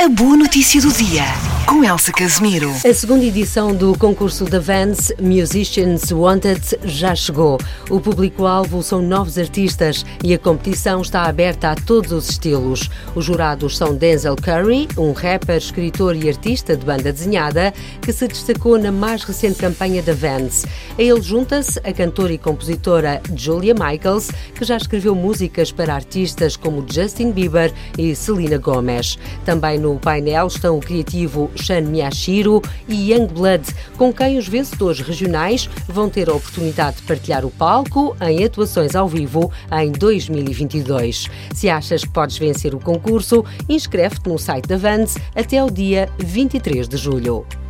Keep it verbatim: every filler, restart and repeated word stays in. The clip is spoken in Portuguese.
A boa notícia do dia, com Elsa Casimiro. A segunda edição do concurso da Vans Musicians Wanted já chegou. O público-alvo são novos artistas e a competição está aberta a todos os estilos. Os jurados são Denzel Curry, um rapper, escritor e artista de banda desenhada que se destacou na mais recente campanha da Vans. A ele junta-se a cantora e compositora Julia Michaels, que já escreveu músicas para artistas como Justin Bieber e Selena Gomez. Também no painel estão o criativo Shan Miyashiro e Youngblood, com quem os vencedores regionais vão ter a oportunidade de partilhar o palco em atuações ao vivo em dois mil e vinte e dois. Se achas que podes vencer o concurso, inscreve-te no site da Vans até ao dia vinte e três de julho.